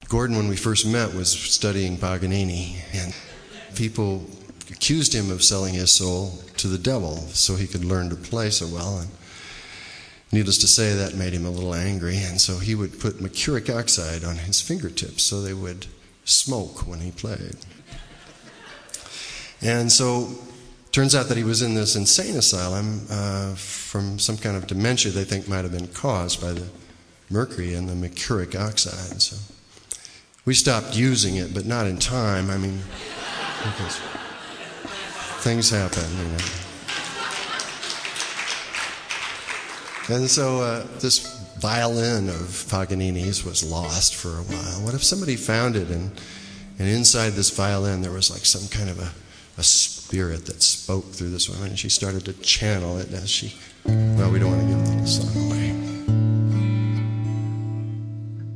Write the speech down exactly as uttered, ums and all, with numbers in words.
Gordon, when we first met, was studying Paganini, and people accused him of selling his soul to the devil so he could learn to play so well. And needless to say, that made him a little angry, and so he would put mercuric oxide on his fingertips so they would smoke when he played. And so turns out that he was in this insane asylum uh, from some kind of dementia they think might have been caused by the mercury and the mercuric oxide. So we stopped using it, but not in time. I mean, because things happen, you know. And so uh, this violin of Paganini's was lost for a while. What if somebody found it, and, and inside this violin there was like some kind of a a spirit that spoke through this woman, and she started to channel it as she, well, we don't want to give them the song.